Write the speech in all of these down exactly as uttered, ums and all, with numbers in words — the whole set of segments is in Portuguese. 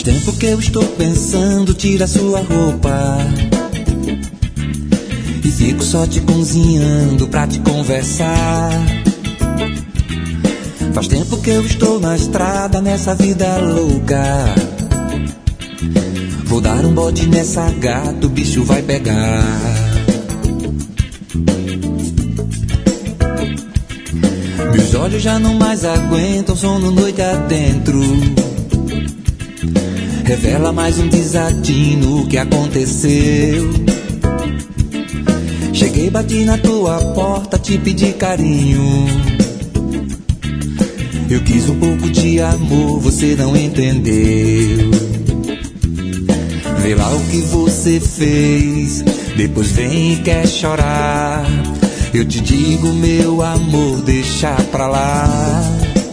tempo que eu estou pensando, tira sua roupa e fico só te cozinhando pra te conversar. Faz tempo que eu estou na estrada, nessa vida louca. Vou dar um bote nessa gata, o bicho vai pegar. Meus olhos já não mais aguentam sono noite adentro. Revela mais um desatino, o que aconteceu. Cheguei, bati na tua porta, te pedi carinho. Eu quis um pouco de amor, você não entendeu. Vê lá o que você fez, depois vem e quer chorar. Eu te digo, meu amor, deixa pra lá.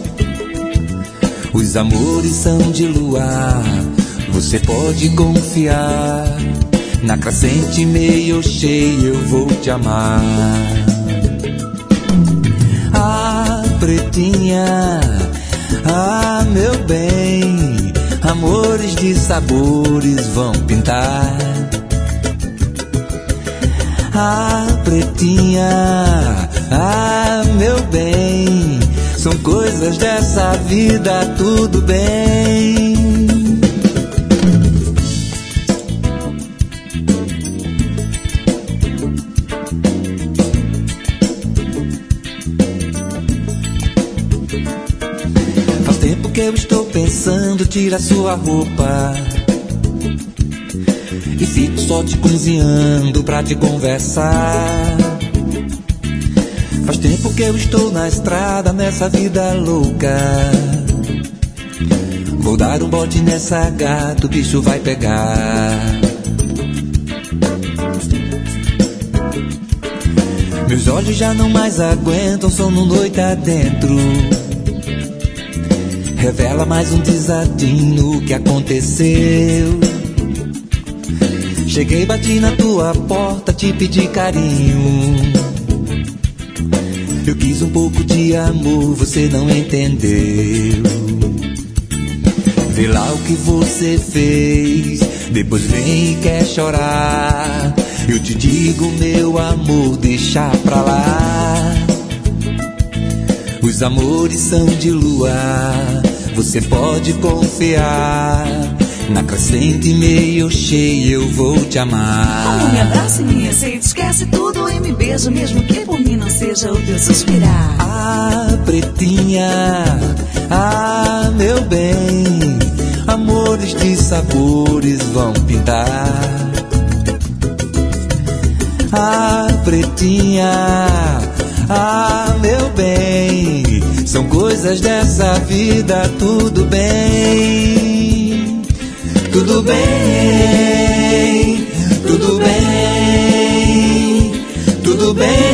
Os amores são de luar, você pode confiar. Na crescente meio cheia eu vou te amar. Ah, pretinha, ah, meu bem, amores de sabores vão pintar. Ah, pretinha, ah, meu bem, são coisas dessa vida, tudo bem. Faz tempo que eu estou pensando, tira sua roupa e fico só te cozinhando pra te conversar. Faz tempo que eu estou na estrada, nessa vida louca. Vou dar um bote nessa gata, o bicho vai pegar. Meus olhos já não mais aguentam sono noite adentro. Revela mais um desatino, o que aconteceu. Cheguei, bati na tua porta, te pedi carinho. Eu quis um pouco de amor, você não entendeu. Vê lá o que você fez, depois vem e quer chorar. Eu te digo, meu amor, deixa pra lá. Os amores são de luar, você pode confiar. Na crescente meio cheia eu vou te amar. Como me abraça e me aceita, esquece tudo e me beija, mesmo que por mim não seja o teu suspirar. Ah, pretinha, ah, meu bem, amores de sabores vão pintar. Ah, pretinha, ah, meu bem, são coisas dessa vida, tudo bem. Tudo bem, tudo bem, tudo bem.